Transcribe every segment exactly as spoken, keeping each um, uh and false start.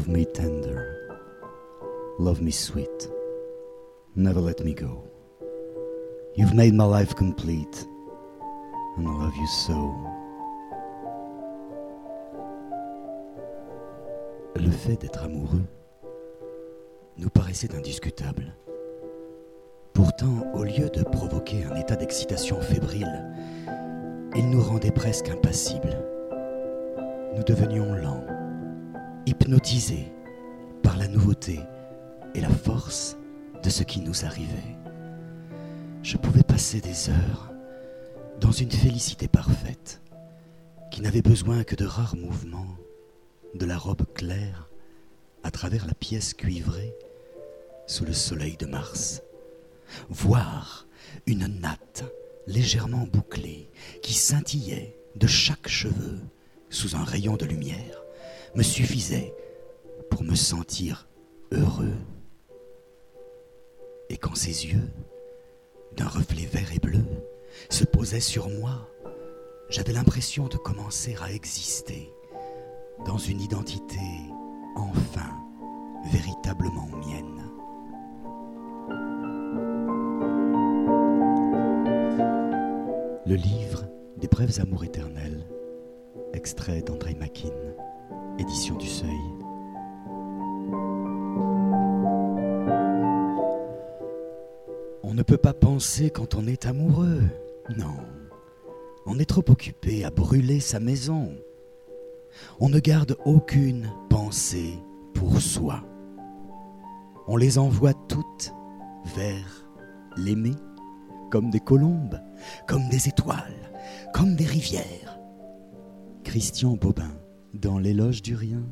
me tender, love me sweet, never let me go. You've made my life complete, and I love you so. Le fait d'être amoureux nous paraissait indiscutable. Pourtant, au lieu de provoquer un état d'excitation fébrile, il nous rendait presque impassibles. Nous devenions lents, hypnotisés par la nouveauté et la force de ce qui nous arrivait. Je pouvais passer des heures dans une félicité parfaite qui n'avait besoin que de rares mouvements de la robe claire à travers la pièce cuivrée sous le soleil de mars. Voir une natte légèrement bouclée qui scintillait de chaque cheveu sous un rayon de lumière me suffisait pour me sentir heureux. Et quand ses yeux, d'un reflet vert et bleu, se posaient sur moi, j'avais l'impression de commencer à exister dans une identité enfin véritablement mienne. Le livre des brèves amours éternels, extrait d'André Makin, édition du Seuil. On ne peut pas penser quand on est amoureux, non. On est trop occupé à brûler sa maison. On ne garde aucune pensée pour soi. On les envoie toutes vers l'aimer, comme des colombes, comme des étoiles, comme des rivières. Christian Bobin, dans l'Éloge du rien.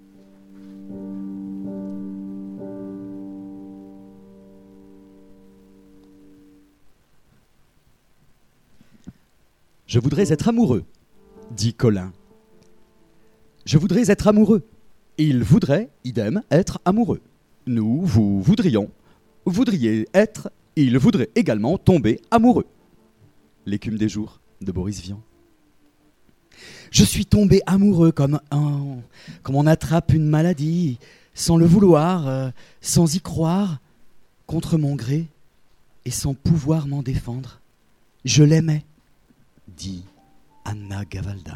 Je voudrais être amoureux, dit Colin. Je voudrais être amoureux. Il voudrait, idem, être amoureux. Nous, vous voudrions. Voudriez être, il voudrait également tomber amoureux. L'écume des jours, de Boris Vian. Je suis tombé amoureux comme un, comme on attrape une maladie, sans le vouloir, euh, sans y croire, contre mon gré, et sans pouvoir m'en défendre. Je l'aimais, dit Anna Gavalda.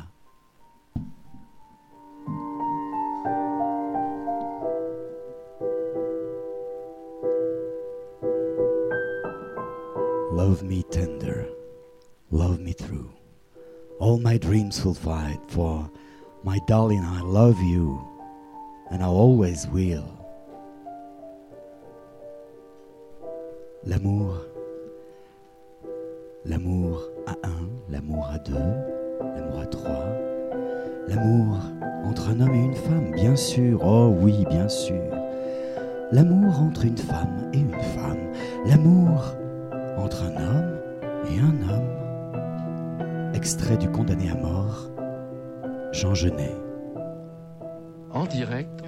Love me tender, love me true. All my dreams fulfilled, for my darling, I love you, and I always will. L'amour, l'amour à un, l'amour à deux, l'amour à trois, l'amour entre un homme et une femme, bien sûr, oh oui, bien sûr. L'amour entre une femme et une femme, l'amour entre un homme et un homme. Extrait du Condamné à mort, Jean Genet. En direct.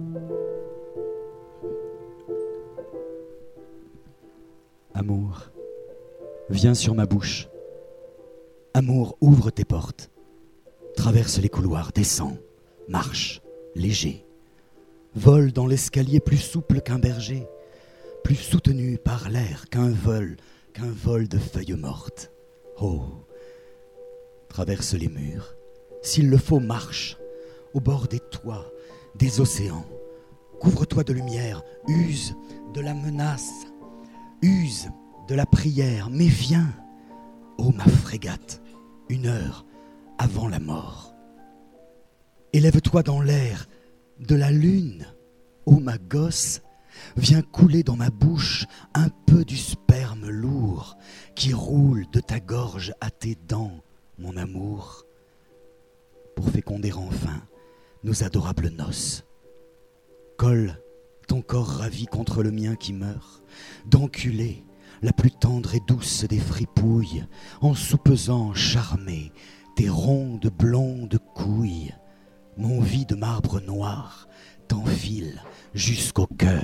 Amour, viens sur ma bouche. Amour, ouvre tes portes. Traverse les couloirs, descends, marche, léger. Vole dans l'escalier plus souple qu'un berger, plus soutenu par l'air qu'un vol, qu'un vol de feuilles mortes. Oh, traverse les murs, s'il le faut, marche, au bord des toits, des océans. Couvre-toi de lumière, use de la menace, use de la prière, mais viens, ô ma frégate, une heure avant la mort. Élève-toi dans l'air de la lune, ô ma gosse, viens couler dans ma bouche un peu du sperme lourd qui roule de ta gorge à tes dents, mon amour, pour féconder enfin nos adorables noces. Colle ton corps ravi contre le mien qui meurt, d'enculer la plus tendre et douce des fripouilles, en soupesant charmé tes rondes blondes couilles. Mon vide marbre noir t'enfile jusqu'au cœur.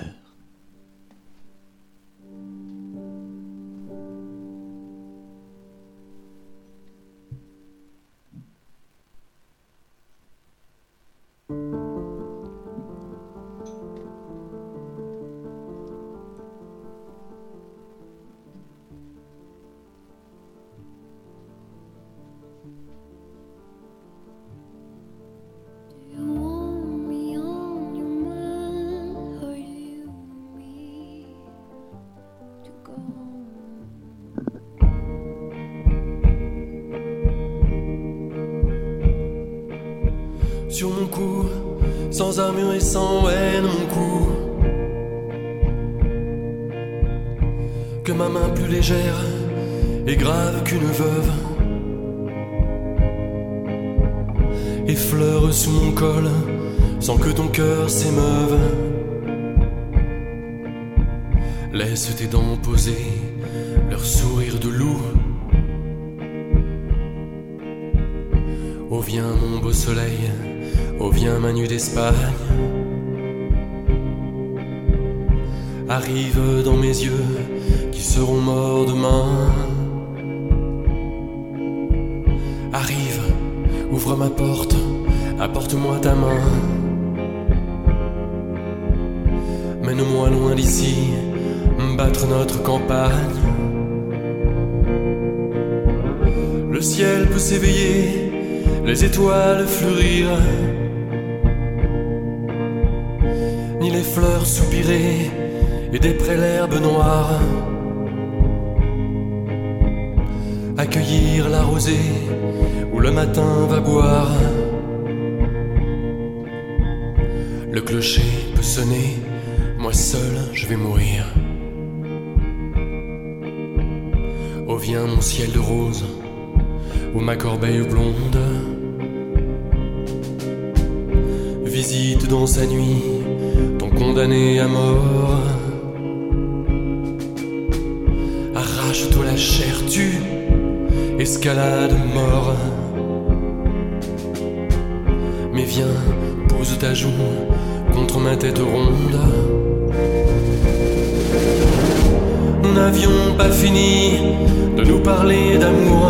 sur mon cou, sans armure et sans haine mon cou. Que ma main plus légère et grave qu'une veuve effleure sous mon col sans que ton cœur s'émeuve. Laisse tes dents poser leur sourire de loup. Oh viens mon beau soleil, oh viens ma nuit d'Espagne. Arrive dans mes yeux qui seront morts demain. Arrive, ouvre ma porte, apporte-moi ta main. Mène-moi loin d'ici, battre notre campagne. Le ciel peut s'éveiller, les étoiles fleurir, ni les fleurs soupirer et des prés l'herbe noire. Accueillir la rosée où le matin va boire. Le clocher peut sonner, moi seul je vais mourir. Oh viens mon ciel de rose, ou ma corbeille blonde. Visite dans sa nuit ton condamné à mort. Arrache-toi la chair, tue, escalade mort. Mais viens, pose ta joue contre ma tête ronde. Nous n'avions pas fini de nous parler d'amour.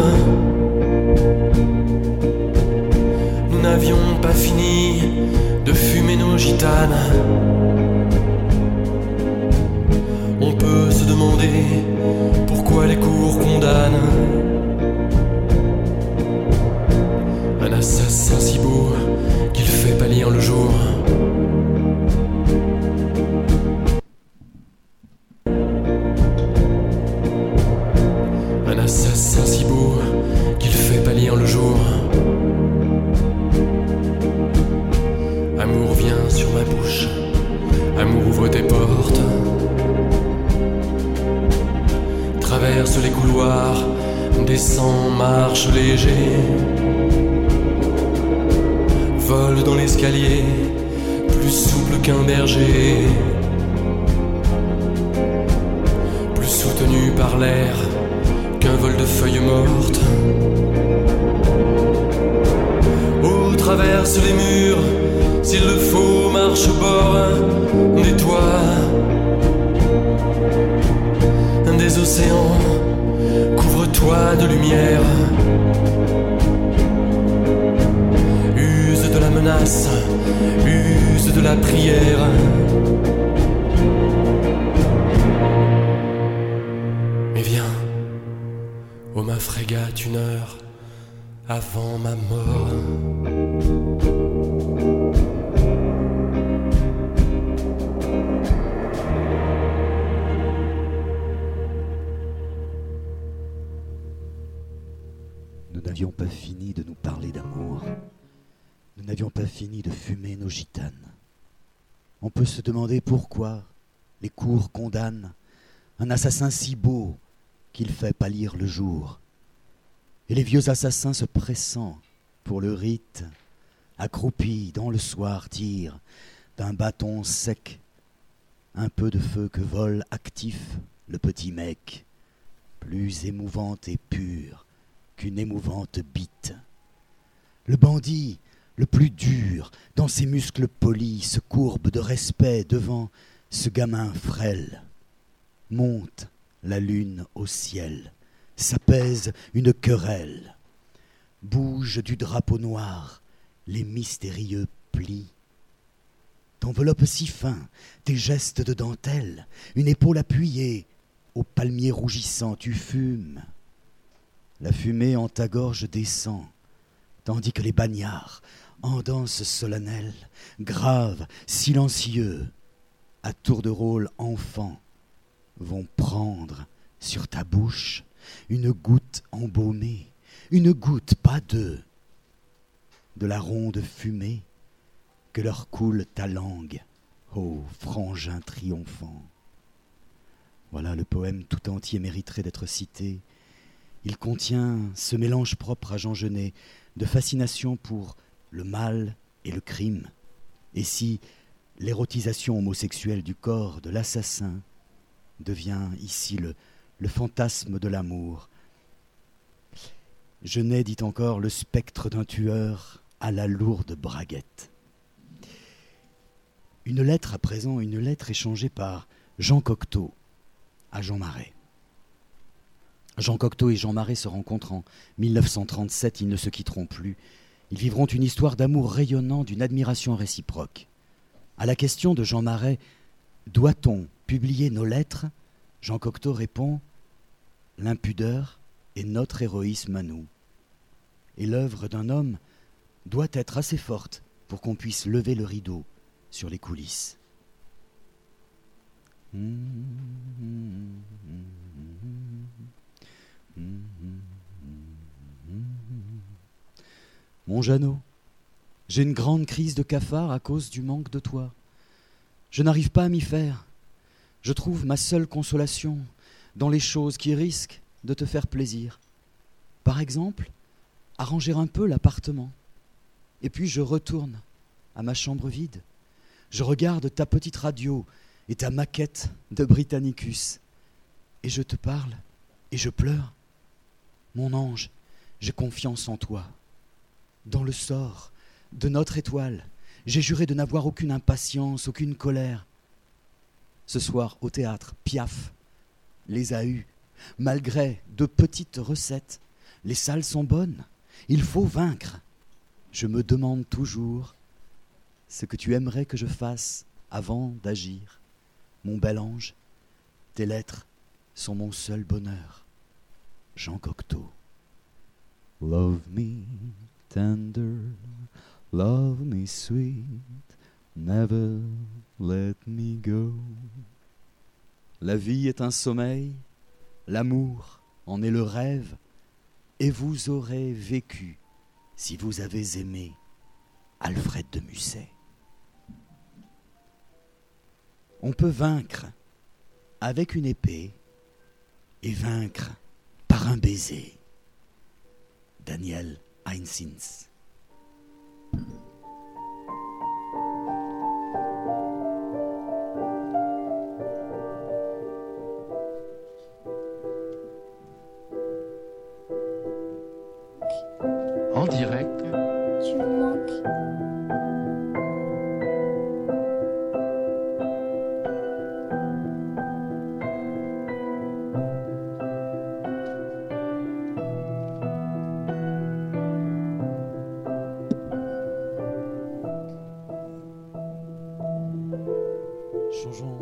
Nous n'avions pas fini de fumer nos gitanes. On peut se demander pourquoi les cours condamnent un assassin si beau qu'il fait pâlir le jour. Un assassin si beau qu'il fait pâlir le jour. Amour vient sur ma bouche, amour ouvre tes portes. Traverse les couloirs, descend, marche léger. Vole dans l'escalier, plus souple qu'un berger. Plus soutenu par l'air qu'un vol de feuilles mortes. Oh, traverse les murs, s'il le faut, marche au bord des toits, des océans, couvre-toi de lumière. Use de la menace, use de la prière. Mais viens, ô ma frégate, une heure avant ma mort. Nous n'avions pas fini de nous parler d'amour. Nous n'avions pas fini de fumer nos gitanes. On peut se demander pourquoi les cours condamnent un assassin si beau qu'il fait pâlir le jour. Et les vieux assassins se pressant pour le rite, accroupis dans le soir, tirent d'un bâton sec un peu de feu que vole actif le petit mec, plus émouvante et pure qu'une émouvante bite. Le bandit, le plus dur, dans ses muscles polis, se courbe de respect devant ce gamin frêle. Monte la lune au ciel, s'apaise une querelle. Bouge du drapeau noir les mystérieux plis. T'enveloppe si fin, tes gestes de dentelle, une épaule appuyée, au palmier rougissant tu fumes. La fumée en ta gorge descend, tandis que les bagnards, en danse solennelle, graves, silencieux, à tour de rôle enfants, vont prendre sur ta bouche une goutte embaumée, une goutte, pas deux, de la ronde fumée que leur coule ta langue, ô frangin triomphant. Voilà, le poème tout entier mériterait d'être cité. Il contient ce mélange propre à Jean Genet de fascination pour le mal et le crime. Et si l'érotisation homosexuelle du corps de l'assassin devient ici le, le fantasme de l'amour. Genet dit encore le spectre d'un tueur à la lourde braguette. Une lettre à présent, une lettre échangée par Jean Cocteau à Jean Marais. Jean Cocteau et Jean Marais se rencontrent en mille neuf cent trente-sept, ils ne se quitteront plus. Ils vivront une histoire d'amour rayonnant, d'une admiration réciproque. À la question de Jean Marais, doit-on publier nos lettres ? Jean Cocteau répond « L'impudeur est notre héroïsme à nous. Et l'œuvre d'un homme doit être assez forte pour qu'on puisse lever le rideau sur les coulisses. » Mon Jeannot, j'ai une grande crise de cafard à cause du manque de toi. Je n'arrive pas à m'y faire. Je trouve ma seule consolation dans les choses qui risquent de te faire plaisir. Par exemple, arranger un peu l'appartement. Et puis je retourne à ma chambre vide. Je regarde ta petite radio et ta maquette de Britannicus. Et je te parle et je pleure. Mon ange, j'ai confiance en toi. Dans le sort de notre étoile, j'ai juré de n'avoir aucune impatience, aucune colère. Ce soir, au théâtre, Piaf les a eus, malgré de petites recettes. Les salles sont bonnes, il faut vaincre. Je me demande toujours ce que tu aimerais que je fasse avant d'agir. Mon bel ange, tes lettres sont mon seul bonheur. Jean Cocteau. Love me tender, love me sweet, never let me go. La vie est un sommeil, l'amour en est le rêve, et vous aurez vécu si vous avez aimé Alfred de Musset. On peut vaincre avec une épée et vaincre par un baiser. Daniel Heinzins. En direct Tu me manques. Changeons,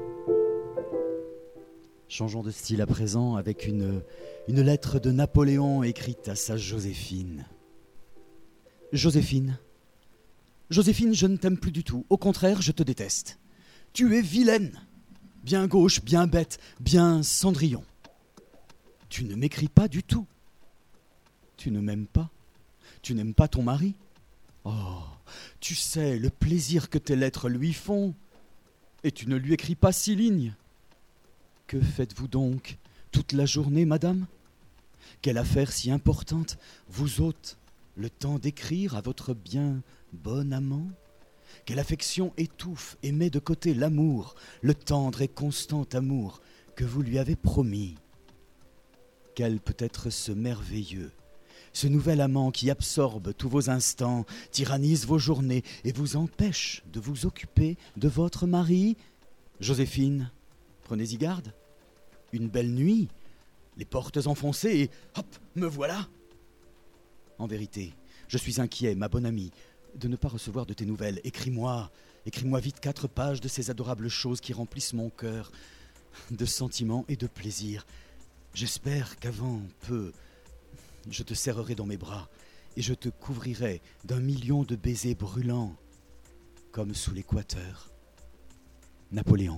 changeons de style à présent avec une, une lettre de Napoléon écrite à sa Joséphine. Joséphine, Joséphine, je ne t'aime plus du tout. Au contraire, je te déteste. Tu es vilaine, bien gauche, bien bête, bien Cendrillon. Tu ne m'écris pas du tout. Tu ne m'aimes pas. Tu n'aimes pas ton mari. Oh, tu sais le plaisir que tes lettres lui font. Et tu ne lui écris pas six lignes. Que faites-vous donc toute la journée, madame ? Quelle affaire si importante vous ôte le temps d'écrire à votre bien bon amant ? Quelle affection étouffe et met de côté l'amour, le tendre et constant amour que vous lui avez promis ? Quel peut être ce merveilleux, ce nouvel amant qui absorbe tous vos instants, tyrannise vos journées et vous empêche de vous occuper de votre mari ? Joséphine, prenez-y garde. Une belle nuit, les portes enfoncées et hop, me voilà. En vérité, je suis inquiet, ma bonne amie, de ne pas recevoir de tes nouvelles. Écris-moi, écris-moi vite quatre pages de ces adorables choses qui remplissent mon cœur de sentiments et de plaisir. J'espère qu'avant peu, je te serrerai dans mes bras et je te couvrirai d'un million de baisers brûlants, comme sous l'équateur. Napoléon.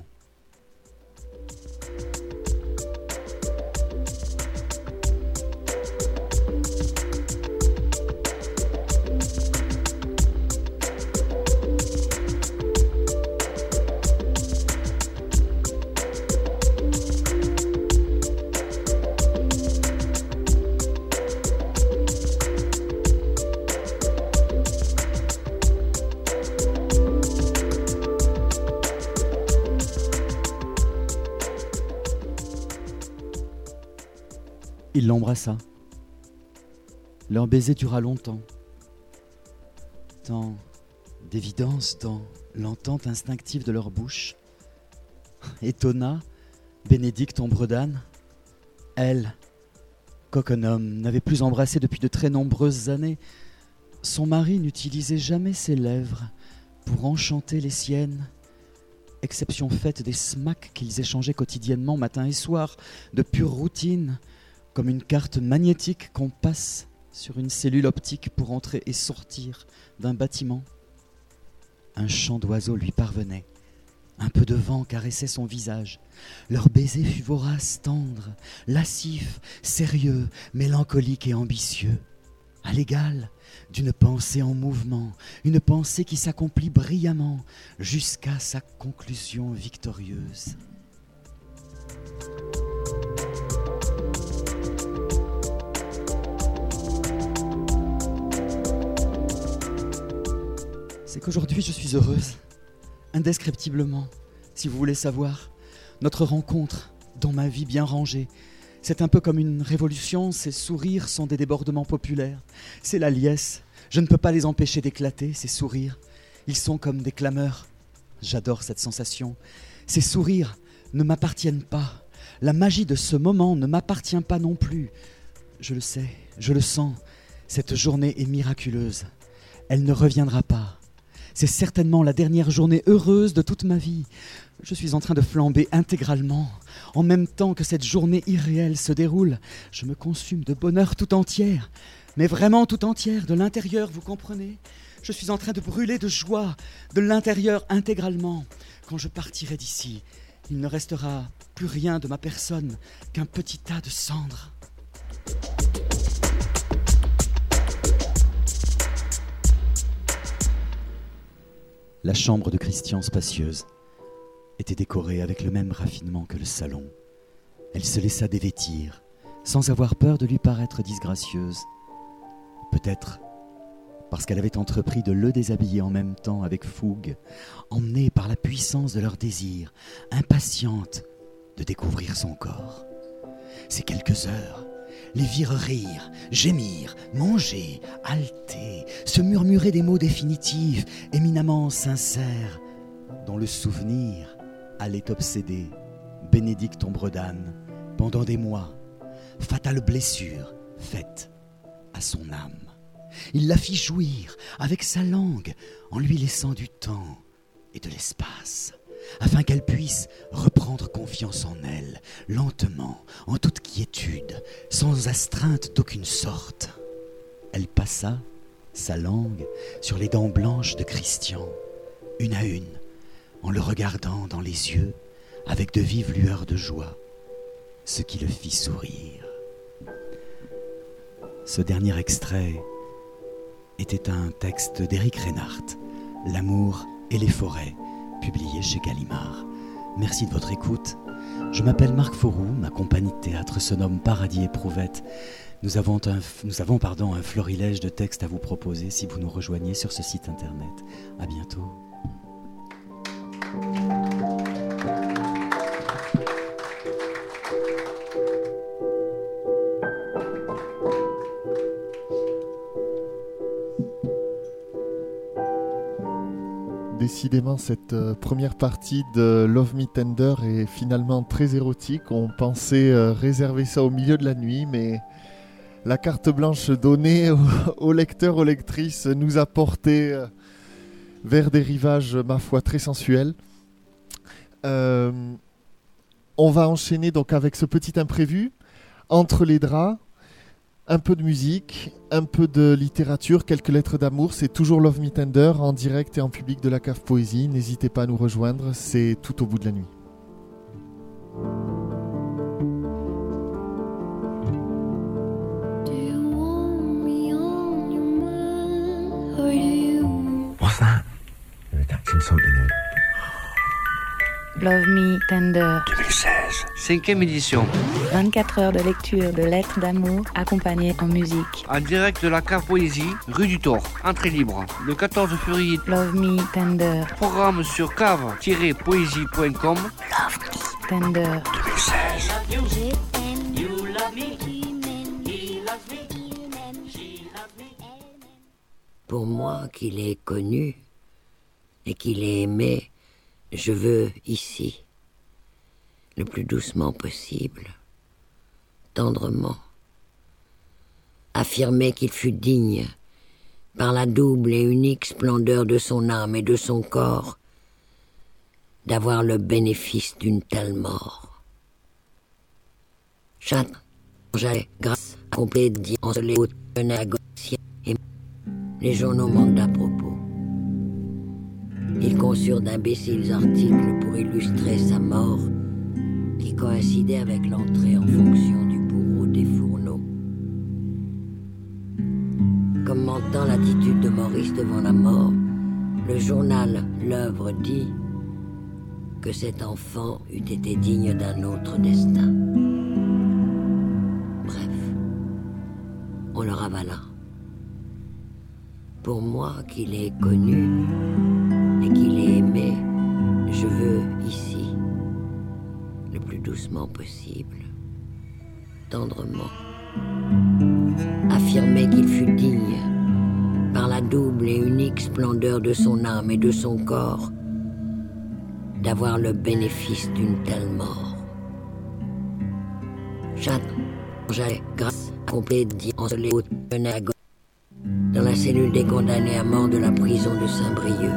Il l'embrassa. Leur baiser dura longtemps. Tant d'évidence dans l'entente instinctive de leur bouche étonna Bénédicte Ombre d'Âne. Elle, qu'aucun homme n'avait plus embrassé depuis de très nombreuses années, son mari n'utilisait jamais ses lèvres pour enchanter les siennes, exception faite des smacks qu'ils échangeaient quotidiennement matin et soir, de pure routine, comme une carte magnétique qu'on passe sur une cellule optique pour entrer et sortir d'un bâtiment. Un chant d'oiseaux lui parvenait. Un peu de vent caressait son visage. Leur baiser fut vorace, tendre, lascif, sérieux, mélancolique et ambitieux. À l'égal d'une pensée en mouvement, une pensée qui s'accomplit brillamment jusqu'à sa conclusion victorieuse. C'est qu'aujourd'hui je suis heureuse, indescriptiblement, si vous voulez savoir. Notre rencontre dans ma vie bien rangée, c'est un peu comme une révolution, ces sourires sont des débordements populaires. C'est la liesse, je ne peux pas les empêcher d'éclater, ces sourires. Ils sont comme des clameurs. J'adore cette sensation. Ces sourires ne m'appartiennent pas. La magie de ce moment ne m'appartient pas non plus. Je le sais, je le sens. Cette journée est miraculeuse. Elle ne reviendra pas. C'est certainement la dernière journée heureuse de toute ma vie. Je suis en train de flamber intégralement. En même temps que cette journée irréelle se déroule, je me consume de bonheur tout entière. Mais vraiment tout entière, de l'intérieur, vous comprenez ? Je suis en train de brûler de joie, de l'intérieur intégralement. Quand je partirai d'ici, il ne restera plus rien de ma personne qu'un petit tas de cendres. La chambre de Christian, spacieuse, était décorée avec le même raffinement que le salon. Elle se laissa dévêtir, sans avoir peur de lui paraître disgracieuse. Peut-être parce qu'elle avait entrepris de le déshabiller en même temps avec fougue, emmenée par la puissance de leur désir, impatiente de découvrir son corps. Ces quelques heures les virent rire, gémir, manger, halter, se murmurer des mots définitifs, éminemment sincères, dont le souvenir allait obséder Bénédicte Ombre d'Âne pendant des mois, fatale blessure faite à son âme. Il la fit jouir avec sa langue en lui laissant du temps et de l'espace, afin qu'elle puisse reprendre confiance en elle, lentement, en toute quiétude, sans astreinte d'aucune sorte. Elle passa sa langue sur les dents blanches de Christian, une à une, en le regardant dans les yeux avec de vives lueurs de joie, ce qui le fit sourire. Ce dernier extrait était un texte d'Éric Reinhardt, L'amour et les forêts, publié chez Gallimard. Merci de votre écoute. Je m'appelle Marc Fauroux, ma compagnie de théâtre se nomme Paradis Éprouvette. Nous avons, un, nous avons pardon, un florilège de textes à vous proposer si vous nous rejoignez sur ce site internet. À bientôt. Décidément, cette euh, première partie de Love Me Tender est finalement très érotique. On pensait euh, réserver ça au milieu de la nuit, mais la carte blanche donnée aux, aux lecteurs, aux lectrices nous a porté euh, vers des rivages, ma foi, très sensuels. Euh, on va enchaîner donc avec ce petit imprévu, Entre les draps. Un peu de musique, un peu de littérature, quelques lettres d'amour. C'est toujours Love Me Tender en direct et en public de la Cave Poésie. N'hésitez pas à nous rejoindre, c'est tout au bout de la nuit. What's that? You're insulting him. Love Me Tender. deux mille seize. Cinquième édition. vingt-quatre heures de lecture de lettres d'amour accompagnées en musique. En direct de la Cave Poésie, rue du Thor. Entrée libre. Le quatorze février. Love Me Tender. Programme sur cave tiret poésie point com. Love Me Tender. deux mille seize. Je t'aime, you love me. Pour moi qui l'ai connu et qui l'ai aimé, je veux ici, le plus doucement possible, tendrement, affirmer qu'il fut digne, par la double et unique splendeur de son âme et de son corps, d'avoir le bénéfice d'une telle mort. Châte, j'allais, grâce à complet dit en se les hautes et les journaux manquent d'à propos. Ils conçurent d'imbéciles articles pour illustrer sa mort, qui coïncidait avec l'entrée en fonction du bourreau des fourneaux. Commentant l'attitude de Maurice devant la mort, le journal L'Œuvre dit que cet enfant eût été digne d'un autre destin. Bref, on le ravala. Pour moi qui l'ai connu et qui l'ai aimé, je veux ici, le plus doucement possible, tendrement, affirmer qu'il fut digne, par la double et unique splendeur de son âme et de son corps, d'avoir le bénéfice d'une telle mort. Châte, j'allais, grâce à complet dit en se les hautes dans la cellule des condamnés à mort de la prison de Saint-Brieuc.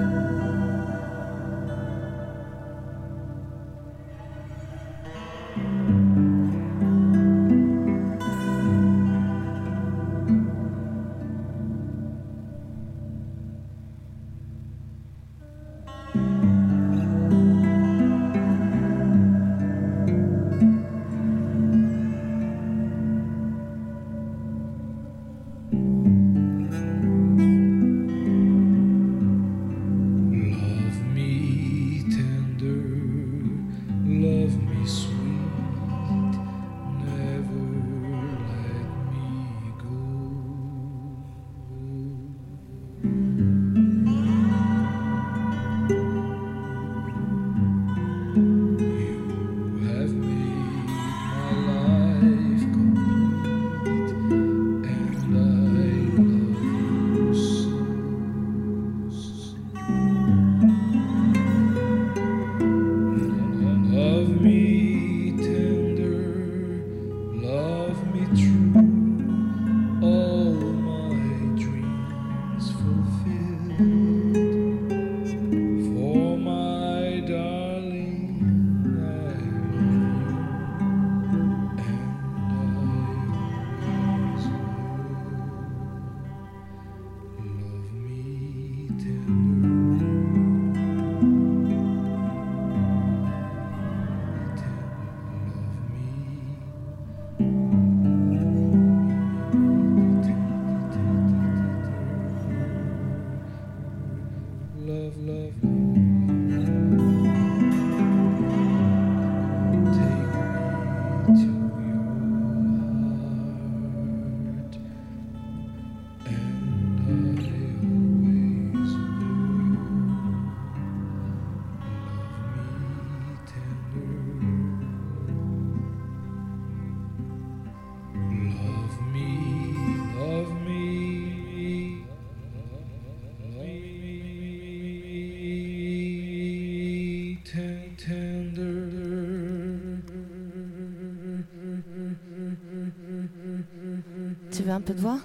Tu veux un peu de voix?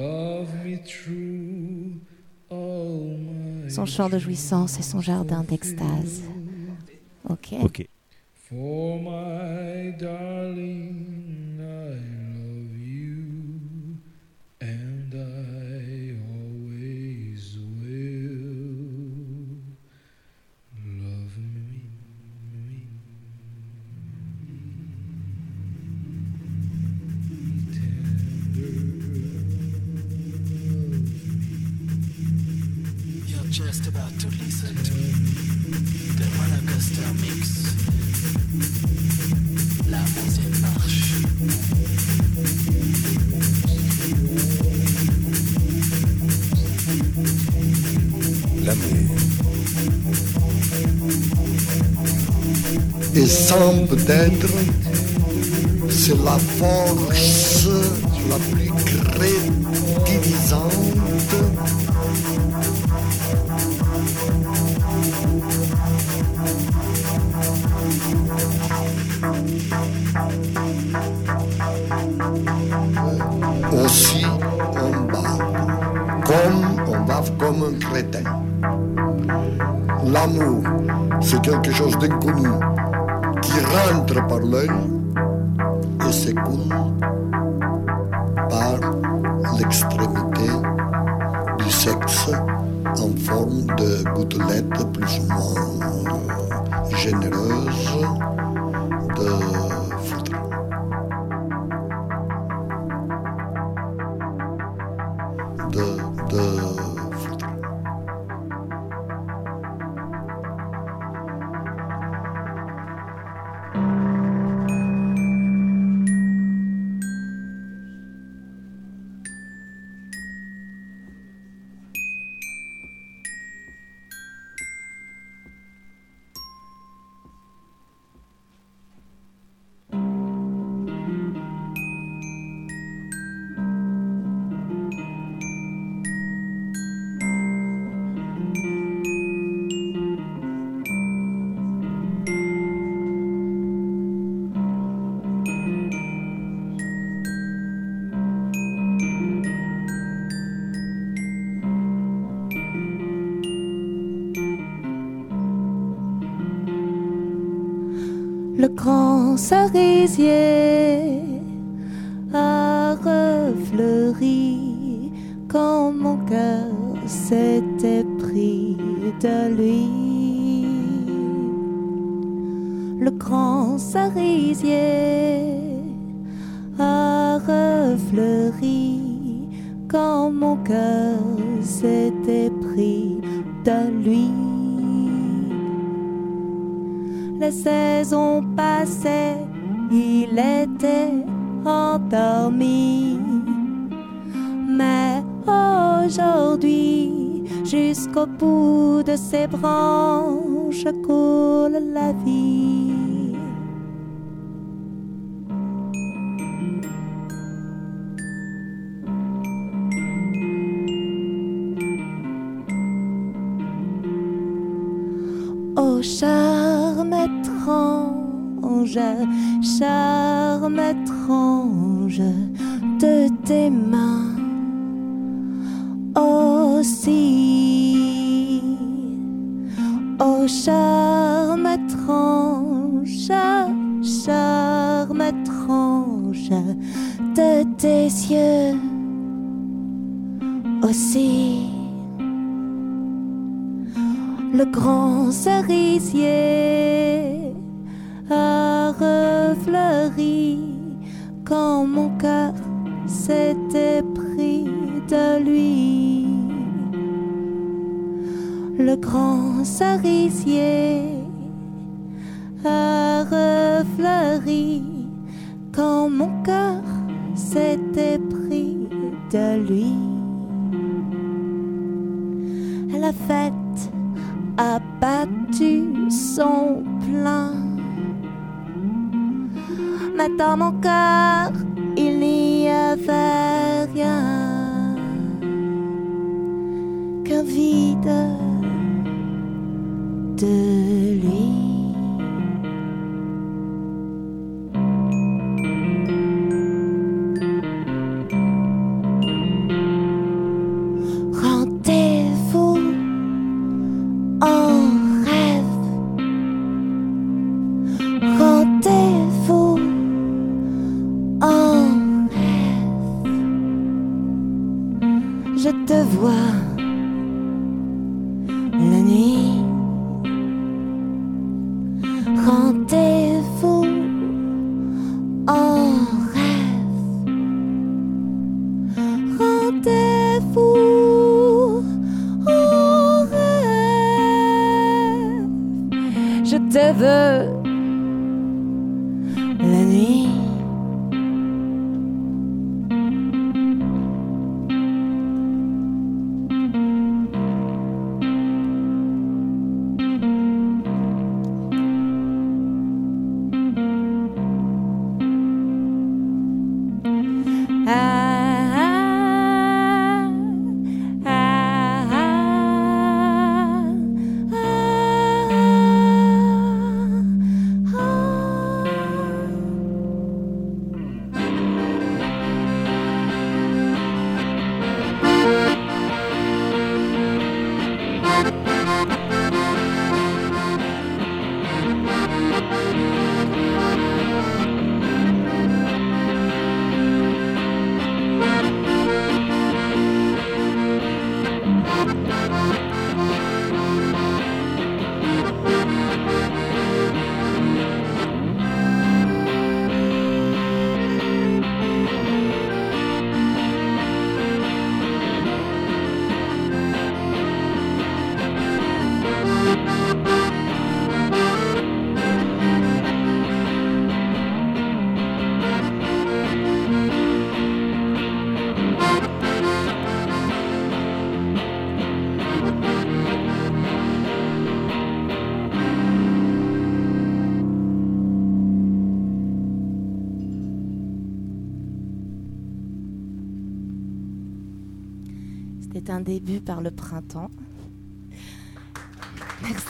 Son chant de jouissance et son jardin d'extase. Ok. Ok. For my darling, I love you, and I always will. Love me, me, tender. You're just about to listen to the Madagascar mix. La onzième marche. L'amour. Et sans peut-être, c'est la force la plus crédibilisante crétin. L'amour, c'est quelque chose d'inconnu qui rentre par l'œil et s'écoule par l'extrémité du sexe en forme de gouttelettes plus ou moins généreuses de foudre. De, de foudre. Le grand cerisier a refleuri quand mon cœur s'était pris de lui. Le grand cerisier a refleuri quand mon cœur s'était pris de lui. Les saisons passaient, il était endormi. Mais aujourd'hui, jusqu'au bout de ses branches coule la vie. Oh charme étrange, charme étrange de tes mains aussi. Oh charme étrange, charme étrange de tes yeux aussi. Le grand cerisier a refleuri quand mon cœur s'était pris de lui. Le grand cerisier a refleuri quand mon cœur s'était pris de lui. La fête a battu son plein, mais dans mon cœur il n'y avait rien qu'un vide de lui. Rendez-vous en rêve, rendez-vous en rêve. Je te vois la nuit. Rendez-vous en rêve, rendez-vous en rêve. Je te veux la nuit. Ah, ah, ah, C'est un début par le printemps. Merci.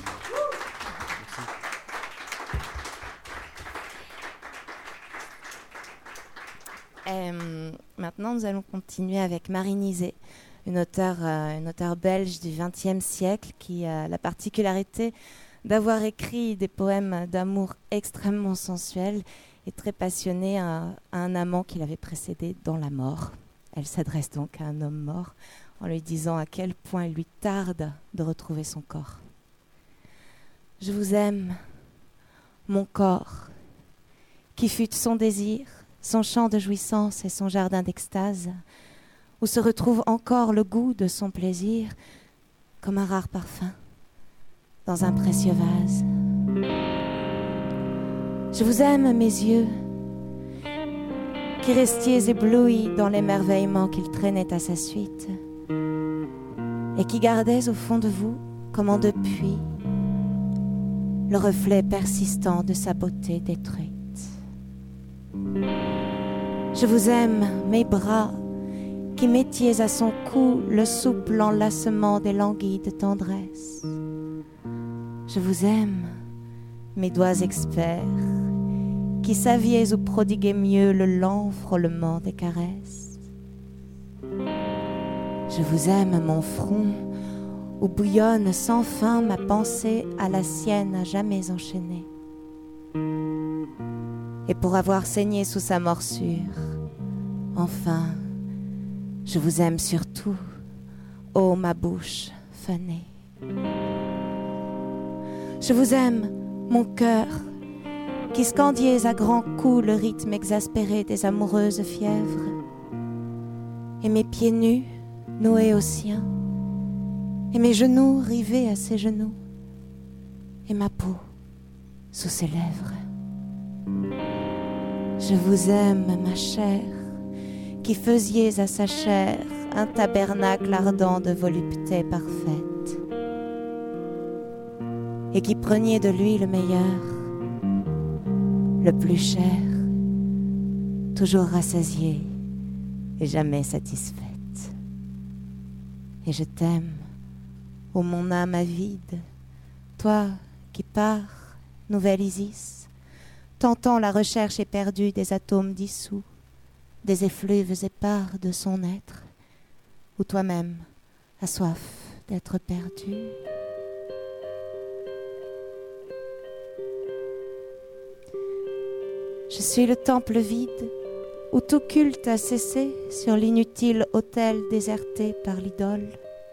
Euh, maintenant, nous allons continuer avec Marie Nizet, une auteure, euh, une auteure belge du vingtième siècle qui a la particularité d'avoir écrit des poèmes d'amour extrêmement sensuels et très passionnés à, à un amant qui l'avait précédé dans la mort. Elle s'adresse donc à un homme mort en lui disant à quel point il lui tarde de retrouver son corps. Je vous aime, mon corps, qui fut son désir, son champ de jouissance et son jardin d'extase, où se retrouve encore le goût de son plaisir, comme un rare parfum, dans un précieux vase. Je vous aime, mes yeux, qui restiez éblouis dans l'émerveillement qu'il traînait à sa suite, et qui gardez au fond de vous, comme en depuis, le reflet persistant de sa beauté détruite. Je vous aime, mes bras, qui mettiez à son cou le souple enlacement des languides tendresses. Je vous aime, mes doigts experts, qui saviez où prodiguer mieux le lent frôlement des caresses. Je vous aime, mon front, où bouillonne sans fin ma pensée à la sienne à jamais enchaînée. Et pour avoir saigné sous sa morsure, enfin, je vous aime surtout, ô ma bouche fanée. Je vous aime, mon cœur, qui scandiez à grands coups le rythme exaspéré des amoureuses fièvres, et mes pieds nus noués aux siens, et mes genoux rivés à ses genoux, et ma peau sous ses lèvres. Je vous aime, ma chair, qui faisiez à sa chair un tabernacle ardent de volupté parfaite, et qui preniez de lui le meilleur, le plus cher, toujours rassasié et jamais satisfaite. Et je t'aime, ô mon âme avide, toi qui pars, nouvelle Isis, tentant la recherche éperdue des atomes dissous, des effluves épars de son être, où toi-même as soif d'être perdu. Je suis le temple vide, où tout culte a cessé sur l'inutile autel déserté par l'idole.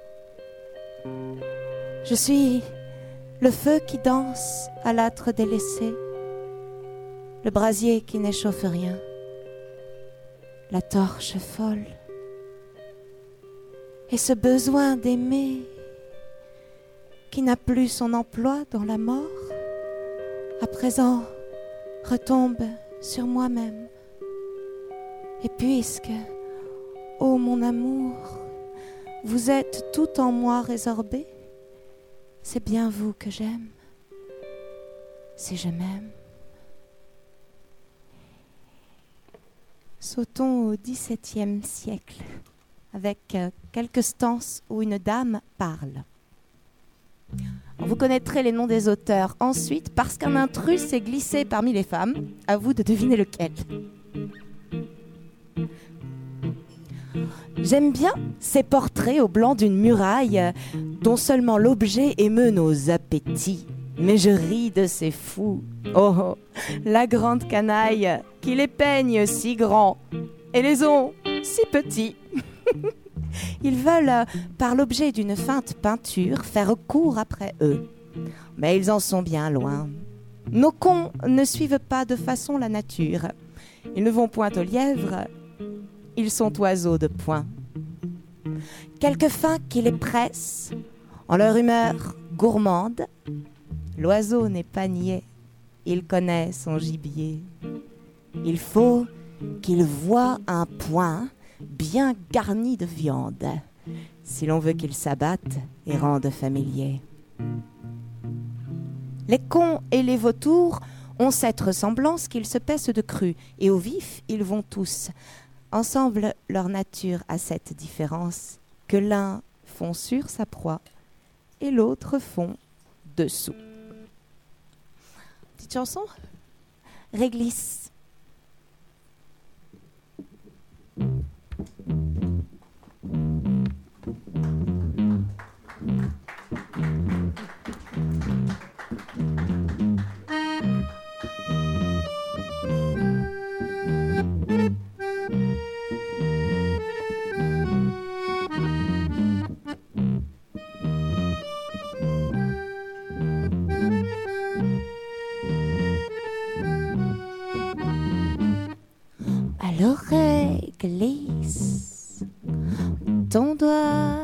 Je suis le feu qui danse à l'âtre délaissé, le brasier qui n'échauffe rien, la torche folle, et ce besoin d'aimer qui n'a plus son emploi dans la mort, à présent retombe sur moi-même. Et puisque, ô mon amour, vous êtes tout en moi résorbé, c'est bien vous que j'aime, si je m'aime. Sautons au dix-septième siècle, avec euh, quelques stances où une dame parle. Vous connaîtrez les noms des auteurs ensuite, parce qu'un intrus s'est glissé parmi les femmes. À vous de deviner lequel. J'aime bien ces portraits au blanc d'une muraille, dont seulement l'objet émeut nos appétits. Mais je ris de ces fous. Oh, oh, la grande canaille qui les peigne si grands et les ont si petits. Ils veulent, par l'objet d'une feinte peinture, faire court après eux. Mais ils en sont bien loin. Nos cons ne suivent pas de façon la nature. Ils ne vont point aux lièvres, ils sont oiseaux de poing. Quelques fins qui les pressent, en leur humeur gourmande, l'oiseau n'est pas niais, il connaît son gibier. Il faut qu'il voie un point bien garni de viande, si l'on veut qu'il s'abatte et rende familier. Les cons et les vautours ont cette ressemblance qu'ils se paissent de cru, et au vif ils vont tous. Ensemble, leur nature a cette différence que l'un fond sur sa proie et l'autre fond dessous. Petite chanson ? Réglisse. À l'oreille glisse ton doigt,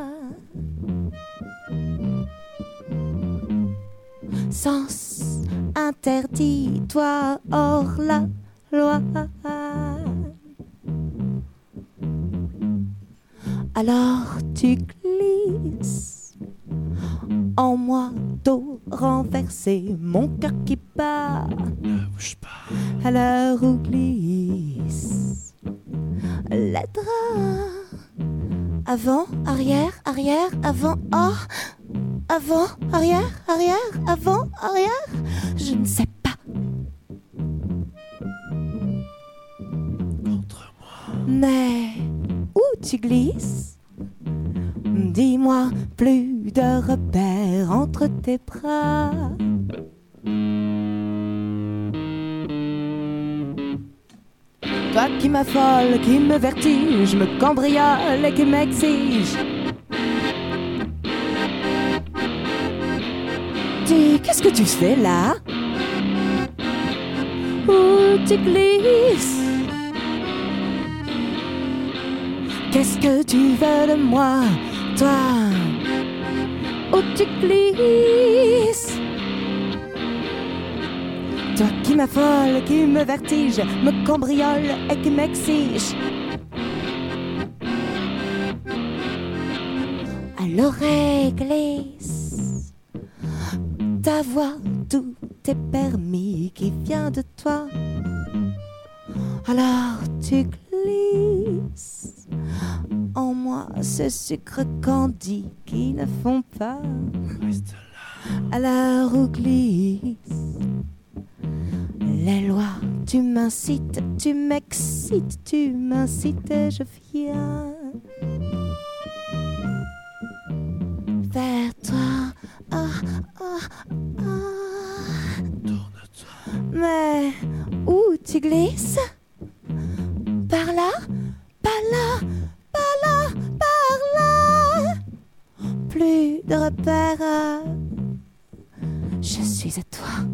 sens interdit, toi hors la loi. Alors tu glisses en moi, dos renversé, mon cœur qui bat. Ne bouge pas. À l'heure où glisse les draps. Avant, arrière, arrière, avant, oh. Avant, arrière, arrière, avant, arrière. Je ne sais pas. Contre moi. Mais où tu glisses? Dis-moi, plus de repères entre tes bras. Toi qui m'affole, qui me vertige, me cambriole et qui m'exige. Dis, qu'est-ce que tu fais là? Où tu glisses? Qu'est-ce que tu veux de moi, toi? Où tu glisses? Toi qui m'affole, qui me vertige, me cambriole et qui m'exige. À l'oreille glisse ta voix, tout est permis qui vient de toi. Alors tu glisses en moi ce sucre candi qui ne fond pas. Reste là. À l'heure où glisse les lois, tu m'incites, tu m'excites, tu m'incites et je viens vers toi. Ah, ah, ah. Tourne-toi. Mais où tu glisses? Par là, par là, par là, par là. Plus de repères. Je suis à toi.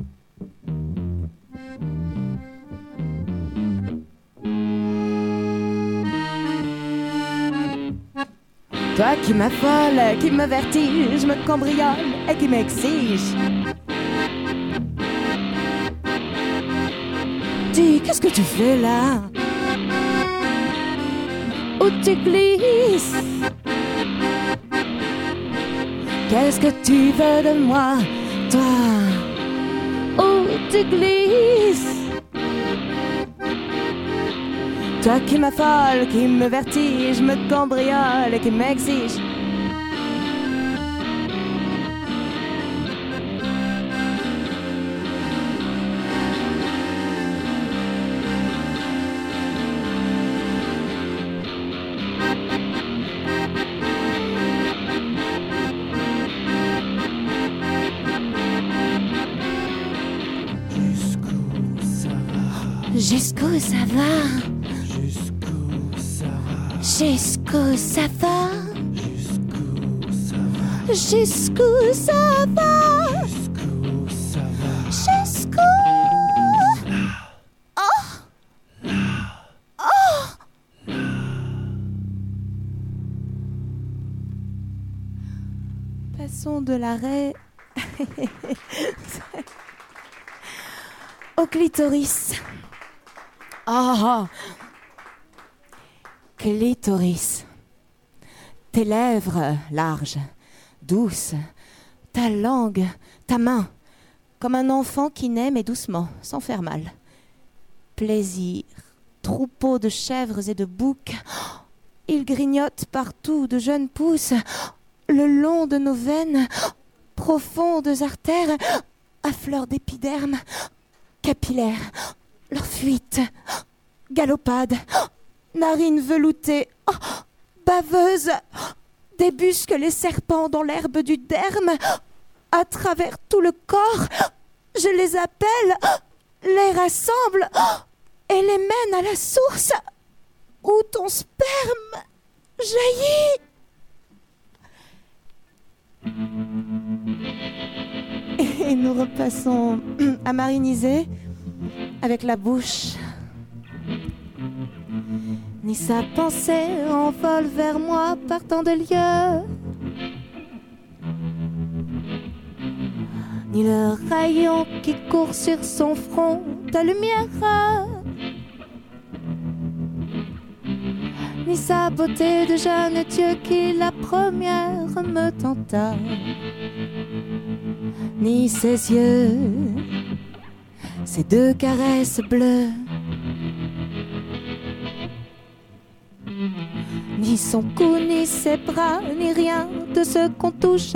Toi qui m'affole, qui me vertige, me cambriole et qui m'exige. Dis, qu'est-ce que tu fais là? Où tu glisses? Qu'est-ce que tu veux de moi, toi? Où tu glisses? Toi qui m'affole, qui me vertige, me cambriole et qui m'exige. Jusqu'où ça va? Jusqu'où ça va? Jusqu'où ça va? Jusqu'où ça va? Jusqu'où ça va? Jusqu'où ça va? Jusqu'où? Oh! Oh! Passons de l'arrêt au clitoris. Ah! Clitoris. Tes lèvres larges, douces, ta langue, ta main, comme un enfant qui naît mais doucement, sans faire mal. Plaisir, troupeau de chèvres et de boucs, Il grignote partout de jeunes pousses, le long de nos veines, profondes artères, à fleur d'épiderme, capillaires, leur fuite, galopade, narines veloutées, oh, baveuses, débusquent les serpents dans l'herbe du derme, à travers tout le corps, je les appelle, les rassemble et les mène à la source où ton sperme jaillit. Et nous repassons à mariniser avec la bouche. Ni sa pensée envole vers moi par tant de lieux, ni le rayon qui court sur son front ta lumière, ni sa beauté de jeune Dieu qui la première me tenta, ni ses yeux, ses deux caresses bleues, ni son cou, ni ses bras, ni rien de ce qu'on touche,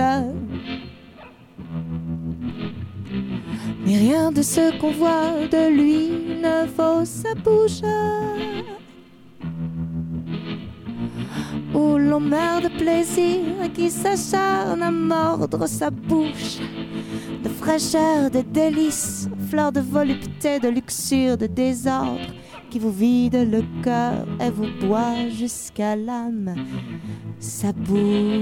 ni rien de ce qu'on voit de lui ne vaut sa bouche, où l'on meurt de plaisir qui s'acharne à mordre sa bouche, de fraîcheur, de délices, fleurs de volupté, de luxure, de désordre, qui vous vide le cœur et vous boit jusqu'à l'âme sa bouche.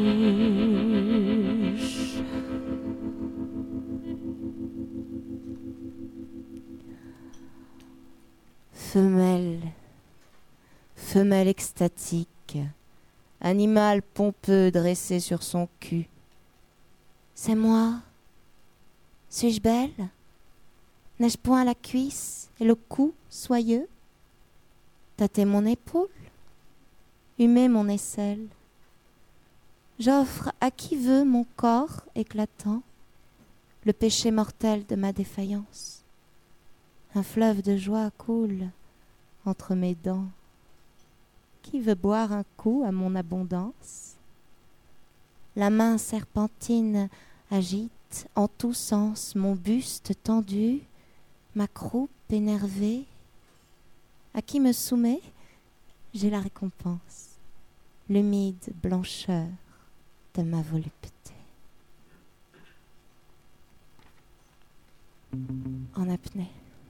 Femelle, femelle extatique, animal pompeux dressé sur son cul. C'est moi. Suis-je belle? N'ai-je point la cuisse et le cou soyeux? Tâtez mon épaule, humez mon aisselle. J'offre à qui veut mon corps éclatant, le péché mortel de ma défaillance. Un fleuve de joie coule entre mes dents. Qui veut boire un coup à mon abondance? La main serpentine agite en tous sens mon buste tendu, ma croupe énervée. À qui me soumet, j'ai la récompense, l'humide blancheur de ma volupté. En apnée.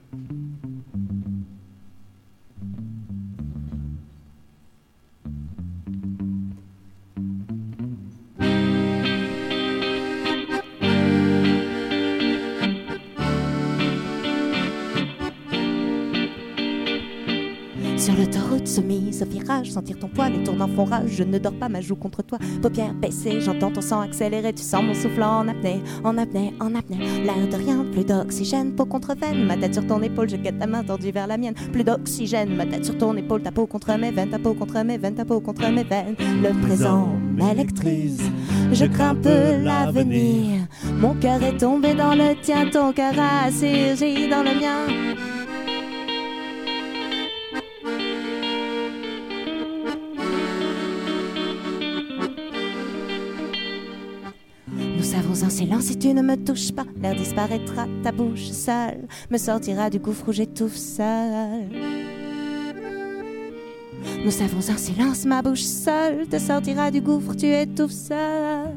Sur l'autoroute soumise au virage, sentir ton poil et tournant fond rage. Je ne dors pas, ma joue contre toi, paupières baissées. J'entends ton sang accélérer, tu sens mon souffle en apnée, en apnée, en apnée. L'air de rien, plus d'oxygène, peau contre veine. Ma tête sur ton épaule, je guette ta main tendue vers la mienne. Plus d'oxygène, ma tête sur ton épaule, ta peau contre mes veines, ta peau contre mes veines, ta peau contre mes veines. Le présent m'électrise, je crains peu l'avenir. Mon cœur est tombé dans le tien, ton cœur a surgi dans le mien. Nous avons un silence si tu ne me touches pas. L'air disparaîtra, ta bouche seule me sortira du gouffre où j'étouffe seule. Nous avons un silence, ma bouche seule te sortira du gouffre, tu étouffes seule.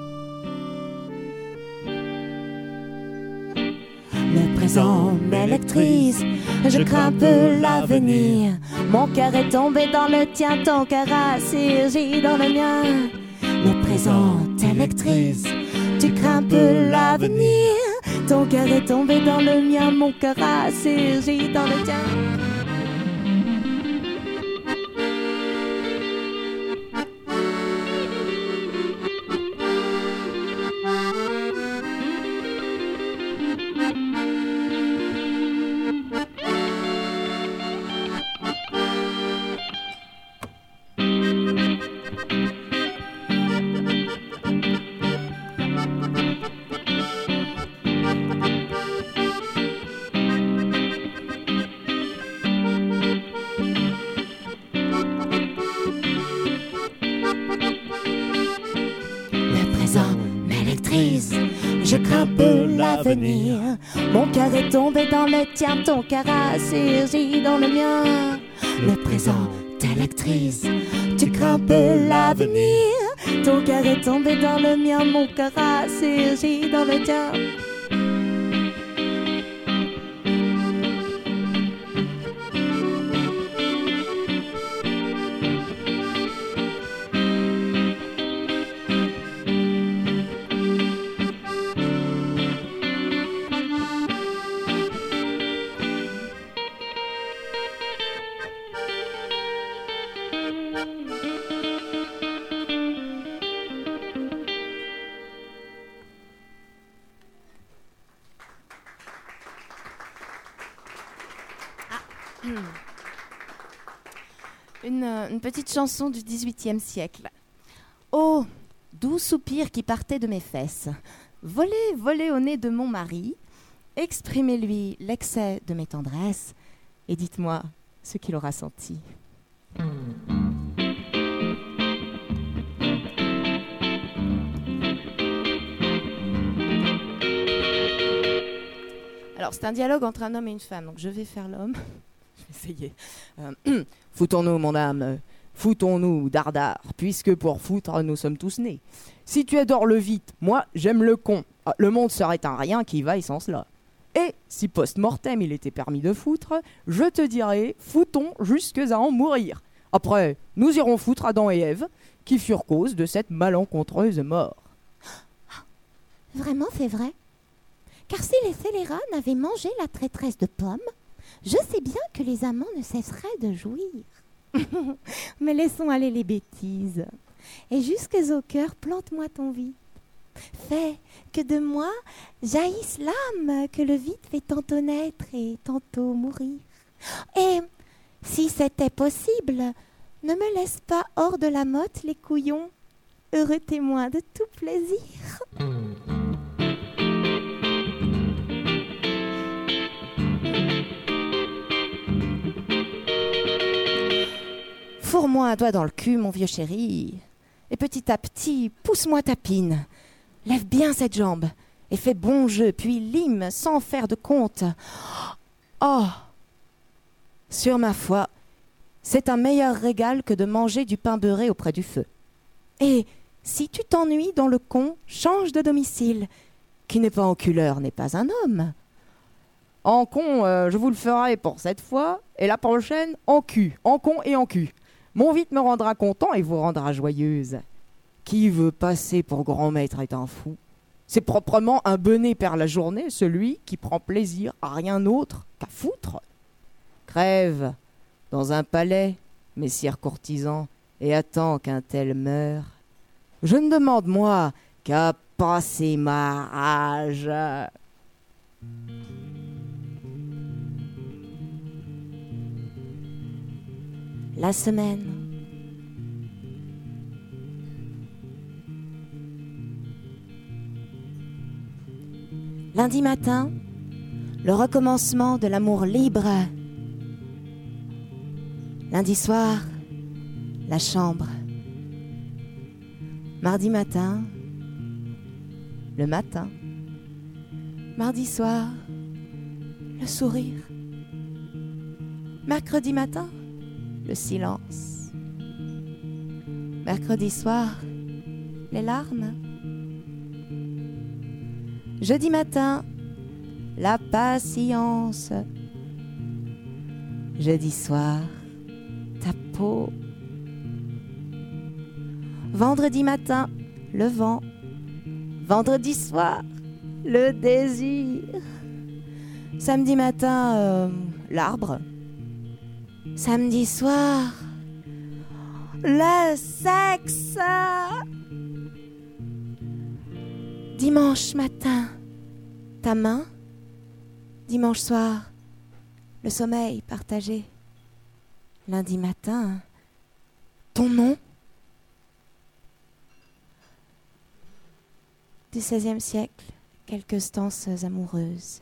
Le présent m'électrise, je crains peu l'avenir. Mon cœur est tombé dans le tien, ton cœur a surgi dans le mien. Le présent t'électrise, tu crains peu l'avenir. Ton cœur est tombé dans le mien, mon cœur a surgi dans le tien. électrise. Je crains peu l'avenir. Mon cœur est tombé dans le tien, ton cœur a surgi dans le mien. Le présent t'électrise. Tu crains peu l'avenir. Ton cœur est tombé dans le mien, mon cœur a surgi dans le tien. Une, une petite chanson du dix-huitième siècle. Oh, doux soupir qui partait de mes fesses, volez, volez au nez de mon mari, exprimez-lui l'excès de mes tendresses et dites-moi ce qu'il aura senti. Alors, c'est un dialogue entre un homme et une femme, donc je vais faire l'homme. Je vais essayer. Euh, Foutons-nous, mon âme, foutons-nous, dardard, puisque pour foutre, nous sommes tous nés. Si tu adores le vite, moi, j'aime le con. Ah, le monde serait un rien qui vaille sans cela. Et si post-mortem il était permis de foutre, je te dirais, foutons jusque à en mourir. Après, nous irons foutre Adam et Ève, qui furent cause de cette malencontreuse mort. Vraiment, c'est vrai. Car si les scélérats n'avaient mangé la traîtresse de pomme, je sais bien que les amants ne cesseraient de jouir. Mais laissons aller les bêtises. Et jusque au cœur, plante-moi ton vide. Fais que de moi jaillisse l'âme que le vide fait tantôt naître et tantôt mourir. Et si c'était possible, ne me laisse pas hors de la motte les couillons, heureux témoins de tout plaisir. Fourre-moi un doigt dans le cul, mon vieux chéri, et petit à petit, pousse-moi ta pine. Lève bien cette jambe, et fais bon jeu, puis lime sans faire de compte. Oh! Sur ma foi, c'est un meilleur régal que de manger du pain beurré auprès du feu. Et si tu t'ennuies dans le con, change de domicile. Qui n'est pas enculeur n'est pas un homme. En con, euh, je vous le ferai pour cette fois, et la prochaine, en cul, en con et en cul. Mon vite me rendra content et vous rendra joyeuse. Qui veut passer pour grand maître est un fou. C'est proprement un bonnet per la journée, celui qui prend plaisir à rien autre qu'à foutre. Crève dans un palais, messire courtisan, et attends qu'un tel meure. Je ne demande, moi, qu'à passer ma rage. La semaine. Lundi matin, le recommencement de l'amour libre. Lundi soir, la chambre. Mardi matin, le matin. Mardi soir, le sourire. Mercredi matin, le silence. Mercredi soir, les larmes. Jeudi matin, la patience. Jeudi soir, ta peau. Vendredi matin, le vent. Vendredi soir, le désir. Samedi matin, euh, l'arbre. Samedi soir, le sexe. Dimanche matin, ta main. Dimanche soir, le sommeil partagé. Lundi matin, ton nom. Du seizième siècle, quelques stances amoureuses.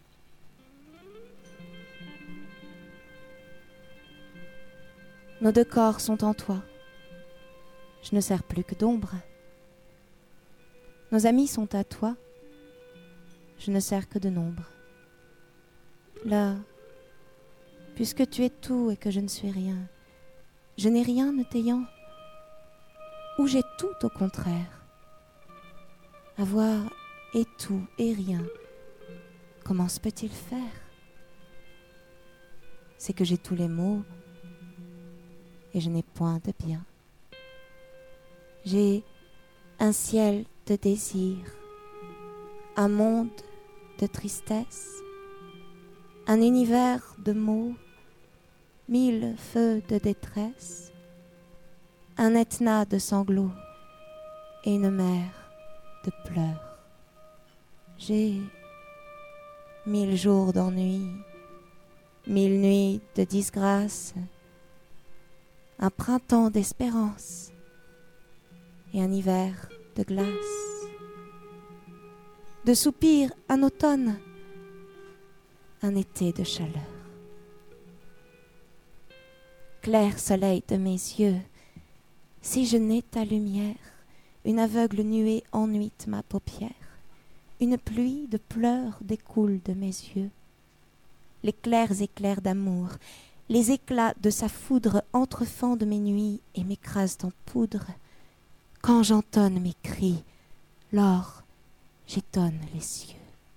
Nos deux corps sont en toi. Je ne sers plus que d'ombre. Nos amis sont à toi. Je ne sers que de nombre. Là, puisque tu es tout et que je ne suis rien, je n'ai rien ne t'ayant, ou j'ai tout au contraire. Avoir et tout et rien, comment se peut-il faire? C'est que j'ai tous les maux et je n'ai point de bien. J'ai un ciel de désir, un monde de tristesse, un univers de maux, mille feux de détresse, un Etna de sanglots et une mer de pleurs. J'ai mille jours d'ennui, mille nuits de disgrâce, un printemps d'espérance et un hiver de glace, de soupirs un automne, un été de chaleur. Clair soleil de mes yeux, si je n'ai ta lumière, une aveugle nuée ennuie ma paupière, une pluie de pleurs découle de mes yeux. Les clairs éclairs d'amour, les éclats de sa foudre entrefendent mes nuits et m'écrasent en poudre. Quand j'entonne mes cris, lors j'étonne les cieux.